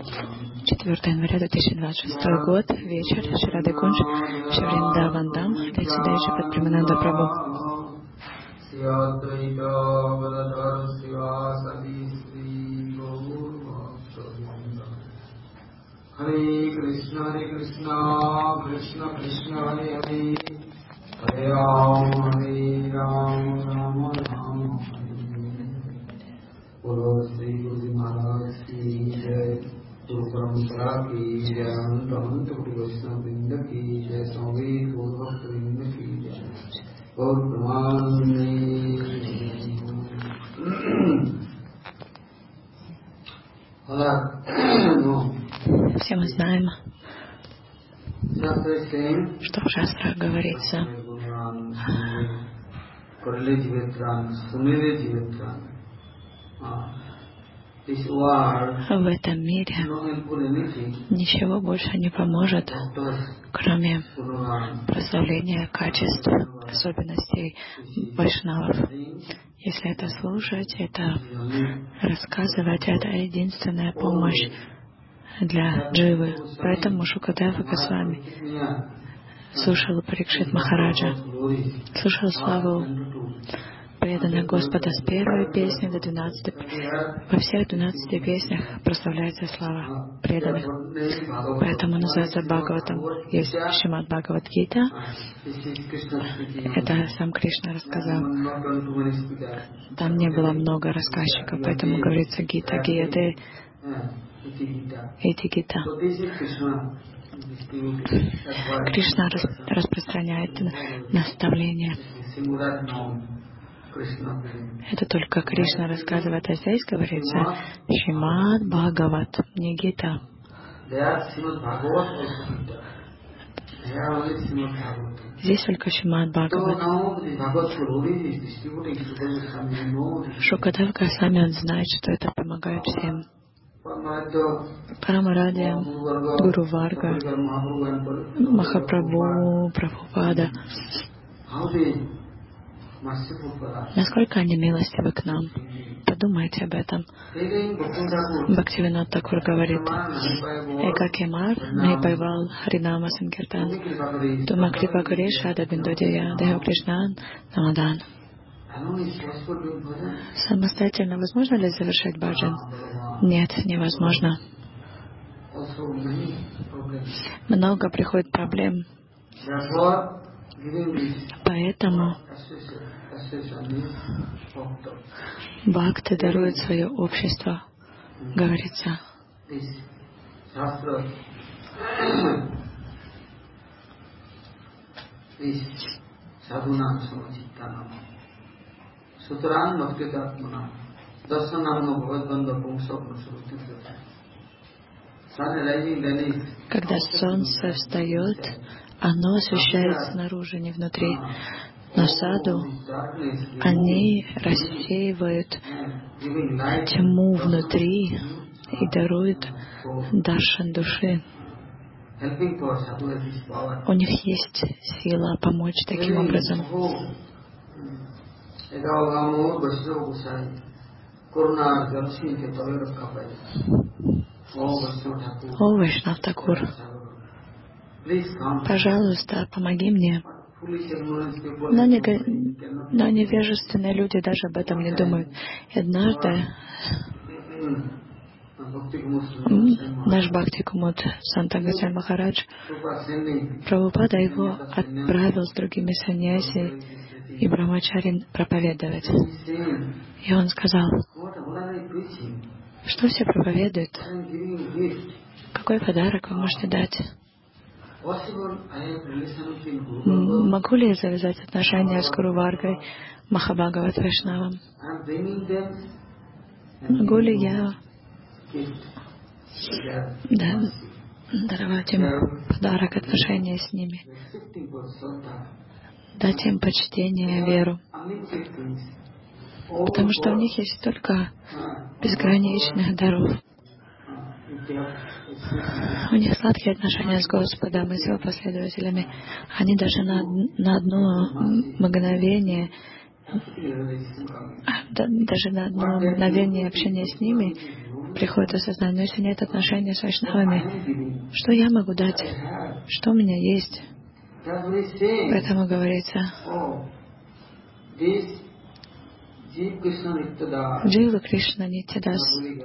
4 января 2026 год, вечер, Шри Рада Кунж, Шри Вриндаван Дам, Летсидайши под Премананда Прабху. Hare Krishna, Krishna Krishna, Hare Hare, Hare Ram, Ram Ram, Hare. Bolo Shri Guru Maharaj ki jai, Guru Parampara ki jai, Anta Guru Vaishnava Vrinda ki jai, Swami Guru Bhakta Vrinda ki jai, Gaur Pramanande. Все мы знаем, что в шастрах говорится в этом мире ничего больше не поможет, кроме прославления качеств, особенностей вайшнавов. Если это слушать, это рассказывать, это единственная помощь для дживы. Поэтому Шукадева Госвами слушал Парикшит Махараджа, слушал славу преданных Господа с первой песни до 12. Во всех 12 песнях прославляется слава преданных. Поэтому называется Бхагаватам. Есть Шримад Бхагават Гита. Это сам Кришна рассказал. Там не было много рассказчиков, поэтому говорится Гита, Гияте, Эти Гита. Кришна распространяет наставления. Это только Кришна рассказывает, а здесь говорится Шримад Бхагават, не Гита. Здесь только Шримад Бхагават. Шукадев Госвами, он знает, что это помогает всем. Парамарадья, Гуру Варга, Махапрабху, Прабхупада. Насколько они милостивы к нам. Подумайте об этом. Бхактивинод Такур говорит: Экакемар Мейпайвал Харинама Санкиртан Тума Крипа Куреша Дабиндодия Деха Кришнан Намадан. Самостоятельно возможно ли завершать баджан? Нет, невозможно. Много приходит проблем. Поэтому бхакты дарует свое общество, говорится. Когда солнце встает, оно освещает снаружи, не внутри. Но саду они рассеивают тьму внутри и даруют даршан души. У них есть сила помочь таким образом. О, Вайшнав Такур, пожалуйста, помоги мне. Но невежественные люди даже об этом не думают. И однажды наш Бхакти Кумуд Санта Госвами Махарадж, Прабхупада его отправил с другими саньяси и брахмачари проповедовать. И он сказал: что все проповедуют? Какой подарок вы можете дать? Могу ли я завязать отношения с Гуру Варгой, Махабхагават Вайшнавом? Могу ли я даровать им подарок, отношения с ними? Дать им почтение, веру? Потому что у них есть столько безграничных даров. У них сладкие отношения с Господом и с Его последователями. Они даже на одно мгновение, общения с ними приходит осознание. Но если нет отношения с вайшнавами, что я могу дать? Что у меня есть? Поэтому говорится, Джива Кришна Нитядас.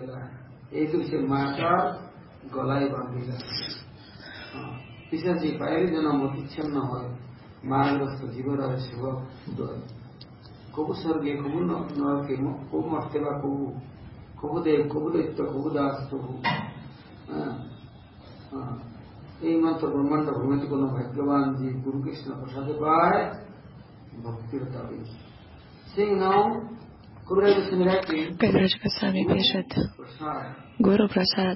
Кавираджа Госвами пишет Гуру Прасад,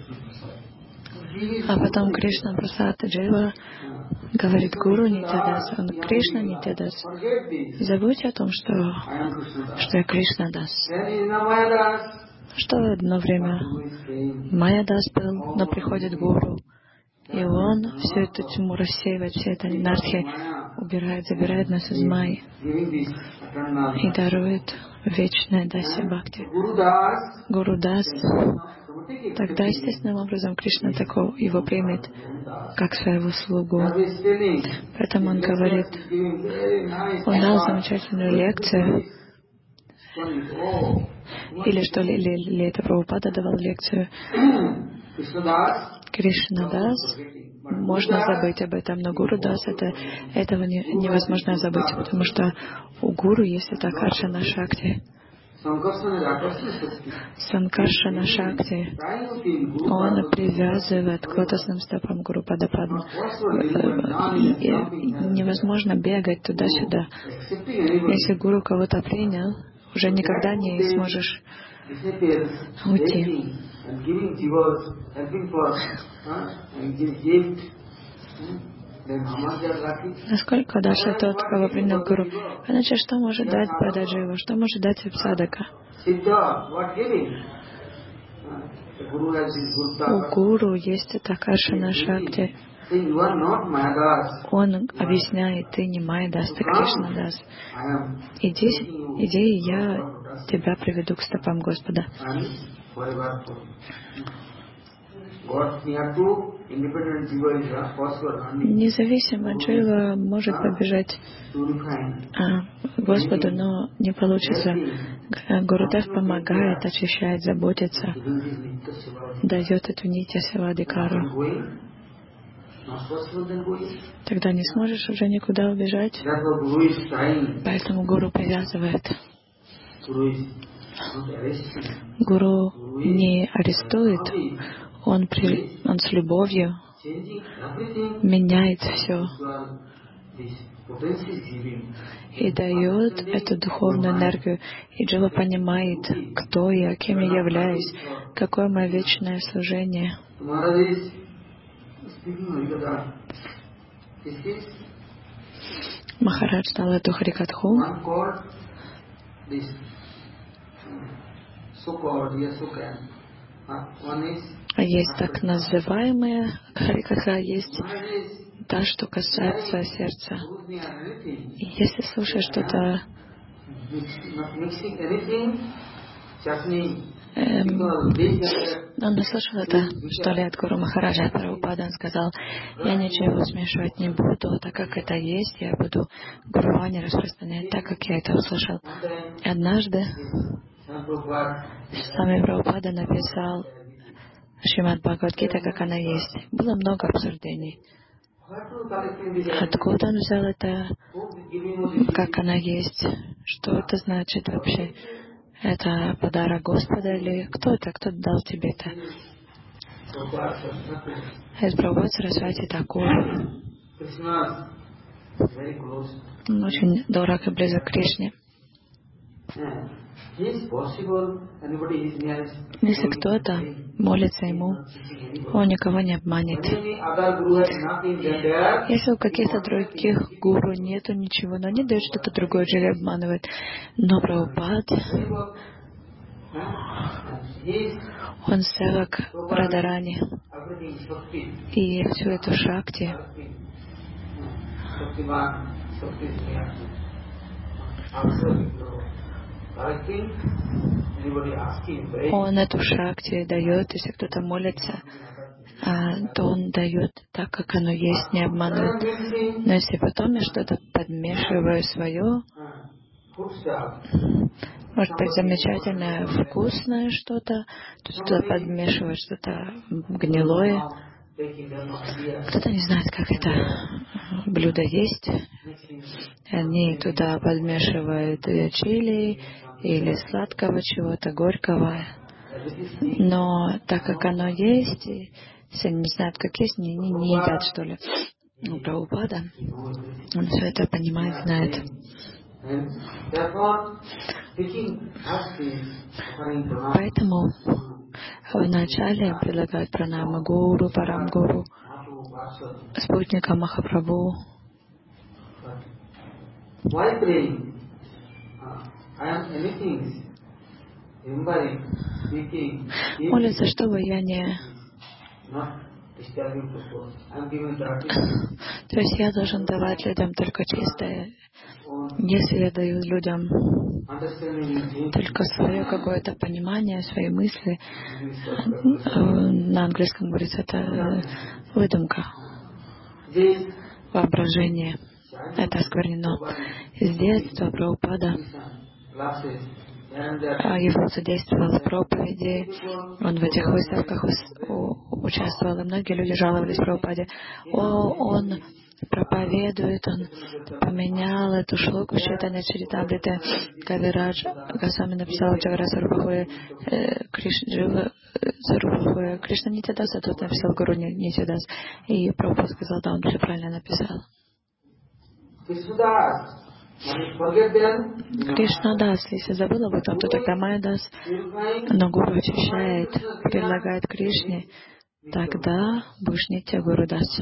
а потом Кришна Прасад Джива говорит Гуру Нитядас, он Кришна Нитядас. Забудьте о том, что я Кришна Дас. Что одно время Майя Дас был, но приходит Гуру, и он всю эту тьму рассеивает, все это нархи убирает, забирает нас из Майи и дарует вечное Даси Бхакти. Гуру Дас, тогда естественным образом Кришна такого его примет как своего слугу. Поэтому он говорит, он дал замечательную лекцию, или что ли это Прабхупада давал лекцию. Кришна Дас, можно забыть об этом, но Гуру Дас, этого невозможно забыть, потому что у Гуру есть это Акаршана Шакти. Санкаршана Шакти, он привязывает к лотосным стопам Гуру Падападма. Невозможно бегать туда-сюда. Если Гуру кого-то принял, уже никогда не сможешь уйти. Насколько дальше тот, кого принял Гуру? Иначе что может дать Прададжива? Что может дать Садхака? У Гуру есть это Акаршана Шакти. Он объясняет, ты не Майя-дас, ты Кришна-дас. Иди, я тебя приведу к стопам Господа. Независимо Джива может побежать Господу, но не получится. Гурудев помогает, очищает, заботится, дает эту нитя севадикару. Тогда не сможешь уже никуда убежать. Поэтому Гуру привязывает. Гуру не арестует, он с любовью меняет все и дает эту духовную энергию. И Джива понимает, кто я, кем я являюсь, какое мое вечное служение. Махарадж дал эту Харикатху. А есть так называемая Харикатха, есть та, что касается сердца. И если слушаешь что-то он услышал это, что ли, от Гуру Махараджа, от Прабхупады. Он сказал, я ничего смешивать не буду, так как это есть, я буду Гурувани распространять так, как я это услышал. И однажды сами Прабхупада написал Шримад Бхагавад-гита, как она есть. Было много обсуждений. Откуда он взял это, как она есть, что это значит вообще? Это подарок Господа или кто это? Кто дал тебе это? Это Прабхупада Сарасвати Такур. Он очень дорог и близок к Кришне. Если кто-то молится ему, он никого не обманет. Если у каких-то других гуру нету ничего, но они дают что-то другое, Дживи обманывает. Но Прабхупад, он севак Радарани. И всю эту шакти Он эту шакти дает, если кто-то молится, то он дает так, как оно есть, не обманывает. Но если потом я что-то подмешиваю свое, может быть замечательное, вкусное что-то, тут туда подмешивают что-то гнилое. Кто-то не знает, как это блюдо есть. Они туда подмешивают чили или сладкого чего-то, горького. Но так как оно есть, если они не знают, как есть, не едят, что ли. Ну, Прабхупада, он все это понимает, знает. Поэтому вначале предлагают пранамы гуру, парам-гуру, спутника Махапрабху. Молится, чтобы я не... То есть я должен давать людям только чистое. Если я даю людям только свое какое-то понимание, свои мысли, на английском говорится, это выдумка, воображение. Это осквернено. С детства Прабхупада его задействовал в проповеди, он в этих выставках участвовал, и многие люди жаловались Прабхупаде. Он проповедует, он поменял эту шлоку в Чайтанья Чаритамрите. Кавирадж Госвами написал Джагара Сарупахуя Кришна Нитядас, а тот написал Гуру Нитядас. И Прабхупада сказал, да, он все правильно написал. Кришнадас, если забыл об этом, то тогда Майядас. Но Гуру очищает, предлагает Кришне, тогда будешь Нитья Гуру Дас.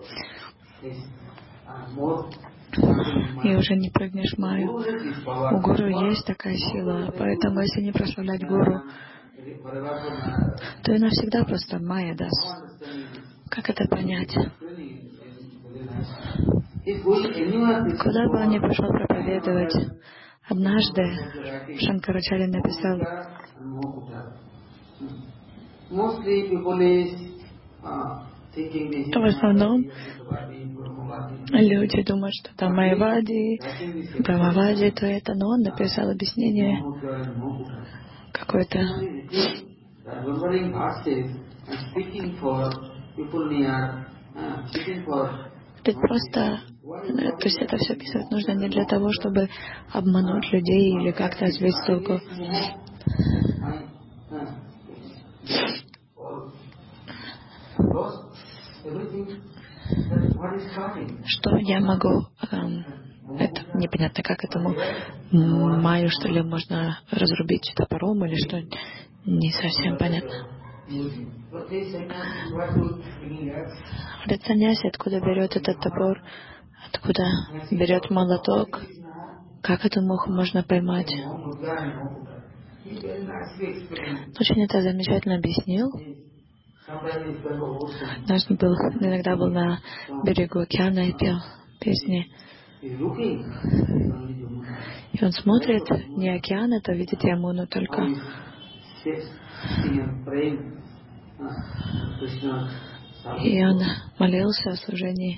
И уже не прыгнешь в Майю. У Гуру есть такая сила, поэтому если не прославлять Гуру, то и навсегда просто Майядас. Как это понять? Куда бы он ни пошел проповедовать, однажды Шанкарачарья написал, в основном люди думают, что там Майявади, Брамавади, то это, но он написал объяснение какое-то. Это просто, то есть это все писать нужно не для того, чтобы обмануть людей или как-то сбить с толку. Что я могу, это непонятно, как этому Майю, что ли, можно разрубить топором или что, не совсем понятно. Говорит, саньяси, откуда берет этот топор, откуда берет молоток, как эту муху можно поймать. Очень это замечательно объяснил. Иногда был на берегу океана и пел песни. И он смотрит, не океан, это видит Ямуну только. И он молился о служении.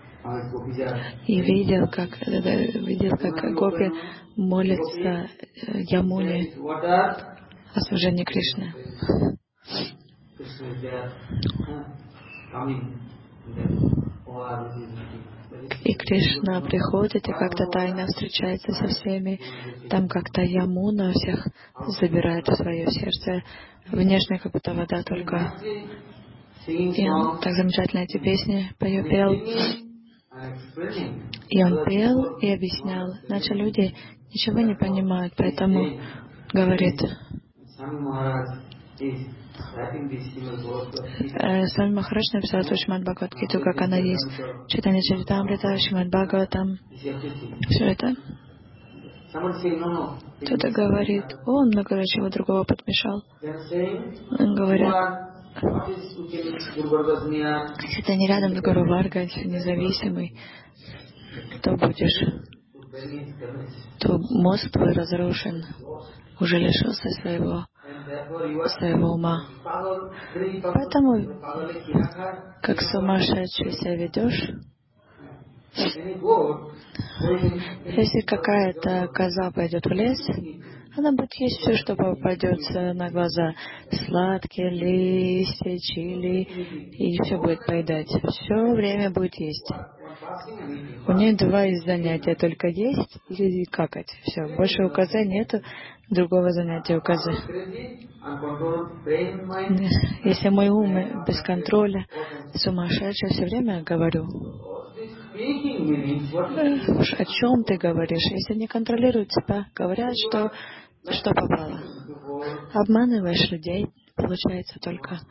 И видел, как гопи молятся Ямуне о служении Кришны. И Кришна приходит и как-то тайно встречается со всеми. Там как-то Ямуна всех забирает в свое сердце. Внешне как будто вода только. И он так замечательно эти песни пел. И он пел и объяснял. Иначе люди ничего не понимают, поэтому говорит. Свами Махарадж написал эту Шримад Бхагавад-гиту, как она есть. Чайтанья Чаритамрита, Шримад Бхагаватам. Все это. Кто-то говорит, он много чего другого подмешал. Говорят, если ты не рядом с Гуру Варгой, если независимый, то будешь то мозг твой разрушен, уже лишился своего ума. Поэтому, как сумасшедший себя ведешь, если какая-то коза пойдет в лес, она будет есть все, что попадется на глаза. Сладкие листья, чили, и все будет поедать. Все время будет есть. У нее 2 из занятия, только есть и какать. Все, больше у козы нету другого занятия у козы. Если мой ум без контроля, сумасшедший, все время говорю, о чем ты говоришь? Если не контролируют себя, говорят, что попало. Обманываешь людей, получается только.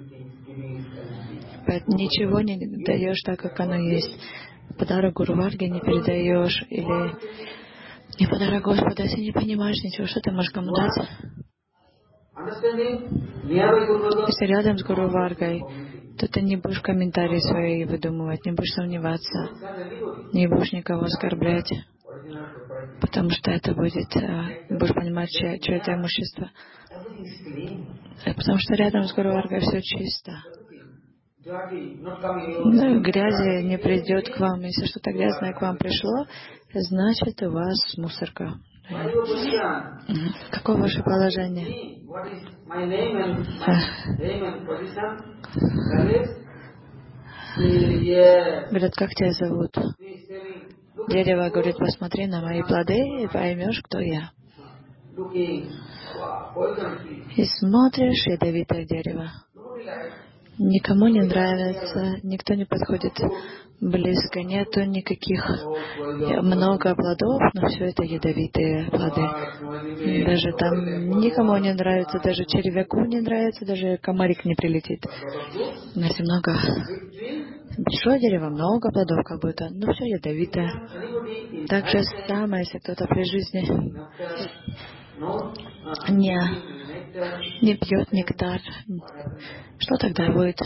Поэтому ничего не даешь так, как оно есть. Подарок Гуру Варге не передаешь, или не подарок Господа, если не понимаешь ничего, что ты можешь кому дать? Если рядом с Гуру Варгой, то ты не будешь комментарии свои выдумывать, не будешь сомневаться, не будешь никого оскорблять, потому что это будет, будешь понимать, чье это имущество. Потому что рядом с Гуру Варгой все чисто. Грязи не придет к вам. Если что-то грязное к вам пришло, значит у вас мусорка. Какое ваше положение? Говорят, как тебя зовут? Дерево говорит, посмотри на мои плоды и поймешь, кто я. И смотришь, ядовитое дерево. Никому не нравится, никто не подходит близко, нету никаких, много плодов, но все это ядовитые плоды. Даже там никому не нравится, даже червяку не нравится, даже комарик не прилетит. Но если много, большое дерево, много плодов как будто, но все ядовитое. Так же самое, если кто-то при жизни не пьет нектар, что тогда будет?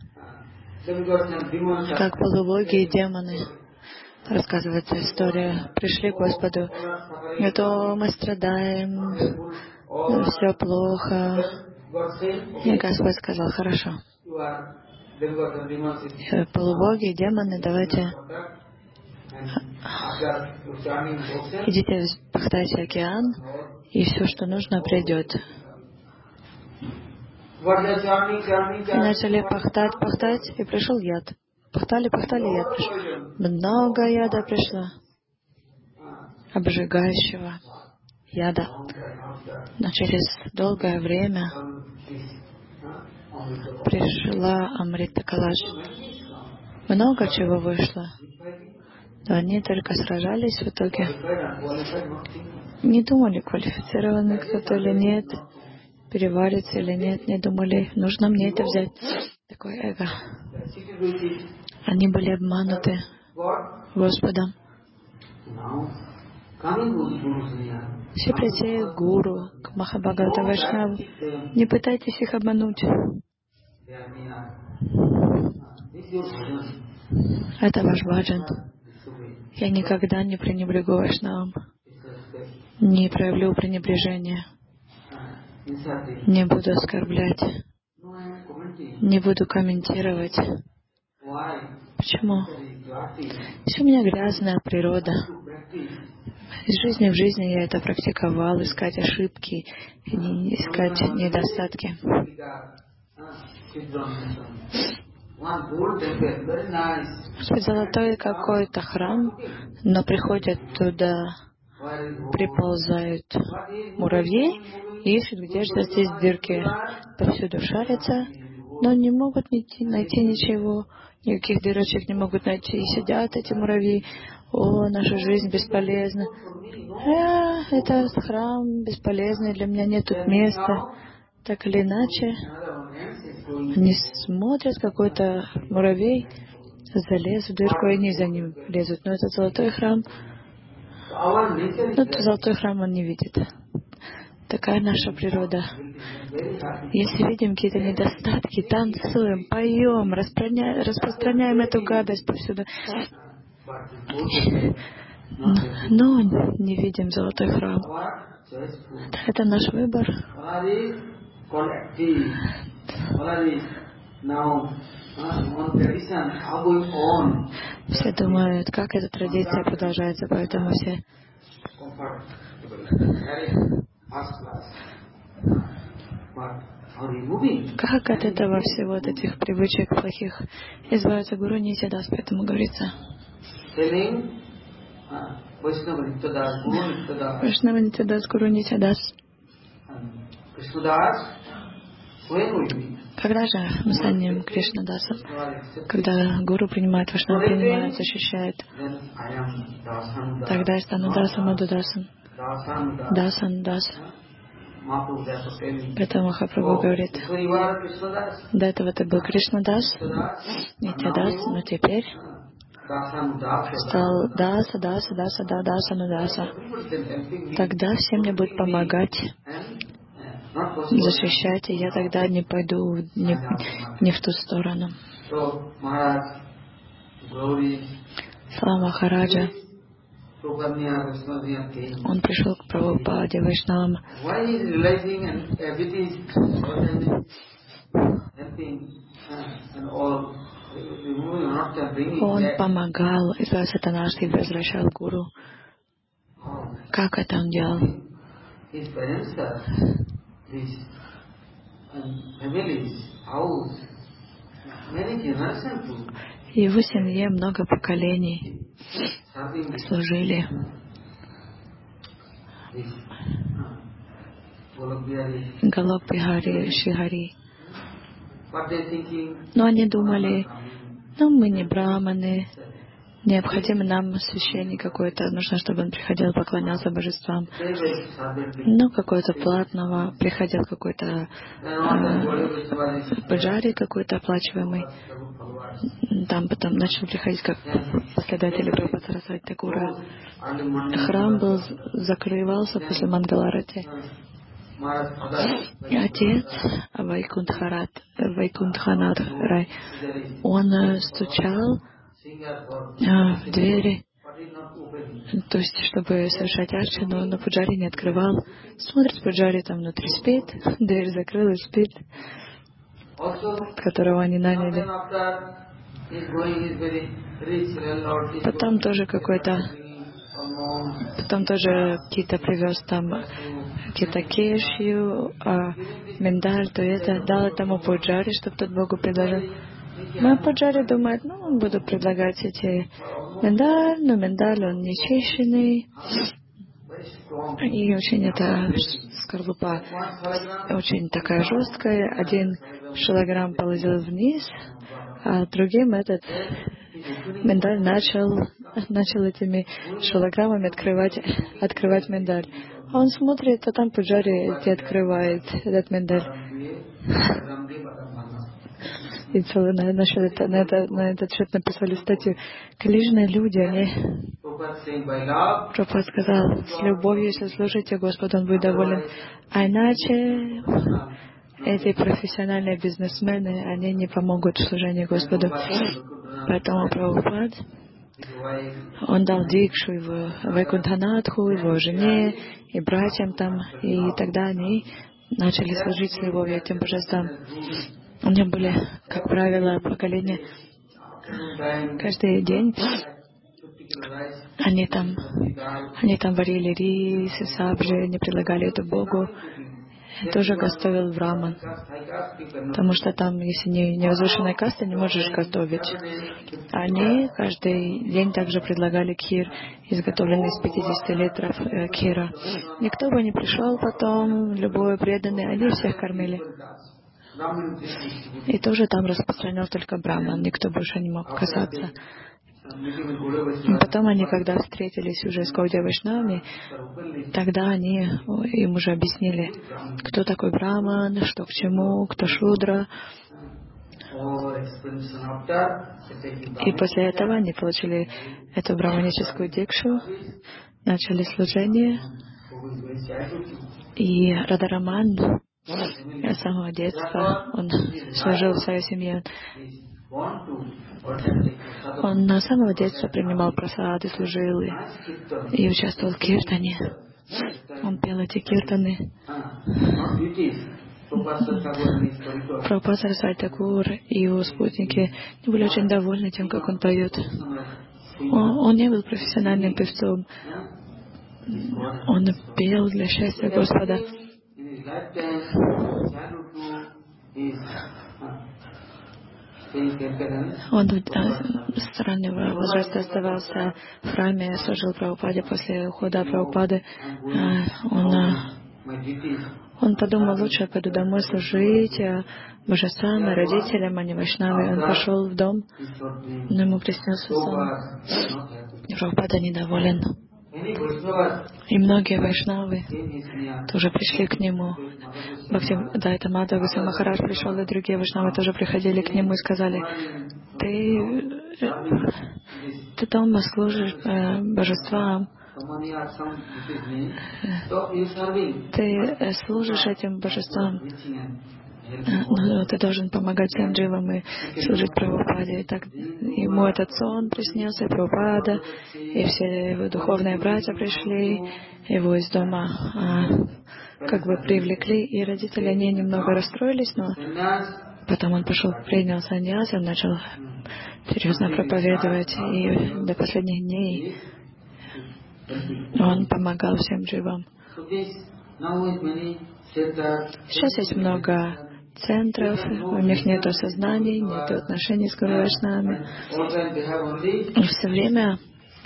Как полубоги и демоны, рассказывается история, пришли к Господу, говорят, мы страдаем, все плохо. И Господь сказал, хорошо. Полубоги и демоны, давайте идите, пахтайте океан, и все, что нужно, придет. И начали пахтать, и пришел яд. Пахтали, яд пришел. Много яда пришло. Обжигающего яда. Но через долгое время пришла Амрита Калаш. Много чего вышло. Но они только сражались в итоге. Не думали, квалифицированный кто-то или нет, переварится или нет, не думали, нужно мне это взять. Такое эго. Они были обмануты Господом. Все прийти к Гуру, к Махабхагавата Вайшнаву. Не пытайтесь их обмануть. Это ваш баджан. Я никогда не пренебрегу Вайшнавам. Не проявлю пренебрежения. Не буду оскорблять. Не буду комментировать. Почему? Все у меня грязная природа. Из жизни в жизнь я это практиковал, искать ошибки, искать недостатки. Золотой какой-то храм, но приходят туда, приползают муравьи, ищут, где же здесь дырки. Повсюду шарятся, но не могут найти ничего, никаких дырочек не могут найти. И сидят эти муравьи, наша жизнь бесполезна. Это храм бесполезный, для меня нет тут места. Так или иначе, они смотрят, какой-то муравей залез в дырку, и они за ним лезут. Но это золотой храм. Но золотой храм он не видит. Такая наша природа. Если видим какие-то недостатки, танцуем, поем, распространяем эту гадость повсюду. но не видим золотой храм. Это наш выбор. Все думают, как эта традиция продолжается, поэтому все как от этого всего, от этих привычек плохих избавиться? Гуру Нитьядас, поэтому говорится. Вайшнава Нитьядас, Гуру Нитьядас. Когда же мы станем Кришнадасом? Когда Гуру принимает, Вайшнава принимает, защищает, тогда я стану Дасом, Адудасом. Дасан, Дас. Поэтому Махапрабху говорит, до этого ты был Кришнадас, Нитьядас, но теперь стал Даса, Даса, Даса, Даса, Нудаса. Тогда все мне будут помогать, защищать, и я тогда не пойду не в ту сторону. Слава Махараджа. Он пришел к Прабхупаде, Вайшнавам. Он помогал избавиться от анархии и возвращал Гуру. Как это он делал? Его семье много поколений служили. Галок Бихари, Шихари. Но они думали, мы не браманы, необходимо нам священник какой-то, нужно, чтобы он приходил, поклонялся божествам. Какой-то платного, приходил какой-то пуджари какой-то оплачиваемый. Там потом начал приходить как последователи Прабхупады Сарасвати Такура. Храм закрывался после Мангаларати. Отец Вайкунтханат Рай, он стучал в двери, то есть, чтобы совершать арчану, но пуджари не открывал. Смотрит, пуджари там внутри спит, дверь закрыла и спит, которого они наняли. Потом тоже какие-то привез там какие-то кешью, миндаль, то это дал этому пуджари, чтобы тот Богу предложил. Мой пуджари думает, буду предлагать эти миндаль, но миндаль он нечищенный. И очень эта скорлупа очень такая жесткая. 1 шилограмм полетел вниз, а другим этот миндаль начал этими шилограммами открывать миндаль. А он смотрит, а там пуджари открывает этот миндаль. И на этот счет написали статью. Книжные люди, они... Прабхупада сказал, с любовью, если служите Господу, Он будет доволен. А иначе эти профессиональные бизнесмены, они не помогут в служении Господу. Поэтому Прабхупада, он дал дикшу его Вайкунтханатху, его жене и братьям там, и тогда они начали служить с любовью этим божествам. У них были, как правило, поколения. Каждый день они там варили рис и сабжи, они предлагали это Богу. Тоже готовил браман. Потому что там, если не возвышенная каста, не можешь готовить. Они каждый день также предлагали кхир, изготовленный из 50 литров кхира. Никто бы не пришел потом, любой преданный, они всех кормили. И тоже там распространял только браман, никто больше не мог касаться. И потом они, когда встретились уже с Гаудия Вайшнавами, тогда они им уже объяснили, кто такой браман, что к чему, кто шудра. И после этого они получили эту браманическую дикшу, начали служение. И Радараман с самого детства, он служил в своей семье. Он на самого детства принимал прасады, служил и участвовал в киртане. Он пел эти киртаны. Прабхупада Сарасвати Такур и его спутники были очень довольны тем, как он поет. Он не был профессиональным певцом. Он пел для счастья Господа. Он с раннего возраста оставался в храме, служил Прабхупаде. После ухода Прабхупады он подумал, лучше я пойду домой служить божествам, родителям, а не вайшнаве. Он пошел в дом, но ему приснился сон. Прабхупада недоволен. И многие вайшнавы тоже пришли к нему. Это Мадхава Госвами Махарадж пришел, и другие вайшнавы тоже приходили к нему и сказали: ты дома служишь божествам, ты служишь этим божествам, но ты должен помогать всем дживам и служить Прабхупаде. И так ему этот сон приснился, Прабхупада, и все его духовные братья пришли, его из дома как бы привлекли, и родители, они немного расстроились, но потом он пошел, принял саньяси, он начал серьезно проповедовать, и до последних дней он помогал всем дживам. Сейчас есть много центров, у них нет осознаний, нет отношений с Гуру Вайшнавами. Все время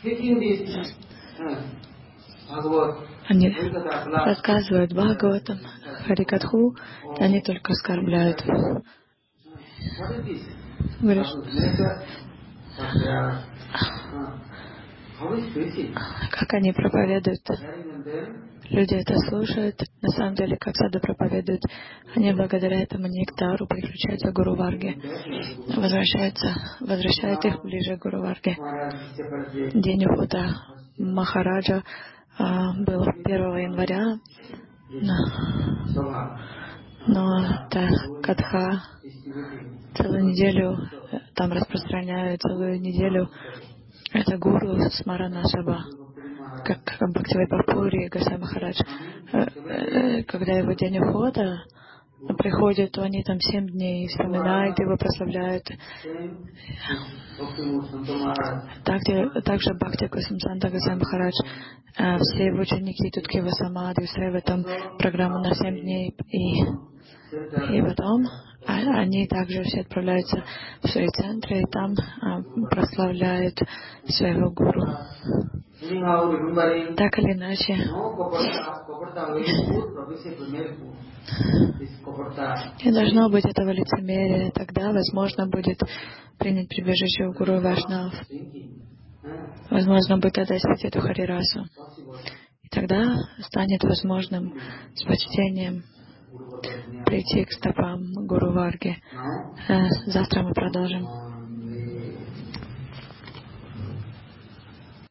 они рассказывают Бхагаватам, Харикатху, они только оскорбляют. Говорят, как они проповедуют. Люди это слушают. На самом деле, как саду проповедуют, они благодаря этому нектару приключаются к Гуру Варге, возвращают их ближе к Гуру Варге. День ухода Махараджа был 1 января, но та катха целую неделю там распространяют, целую неделю. Это гуру Смарана Саба, как Бхактивайбхав Пури Госвами Махарадж. Когда его день ухода приходит, то они там 7 дней вспоминают его, прославляют. Также Бхакти Кусамсанта Госвами Махарадж, все его ученики идут к его самадхи, устраивают там программу на 7 дней. И потом они также все отправляются в свои центры и там прославляют своего гуру. Так или иначе, не должно быть этого лицемерия. Тогда возможно будет принять прибежище у Гуру Вайшнав. Возможно будет отдать эту Харирасу. И тогда станет возможным с почтением прийти к стопам Гуру Варги. Завтра мы продолжим.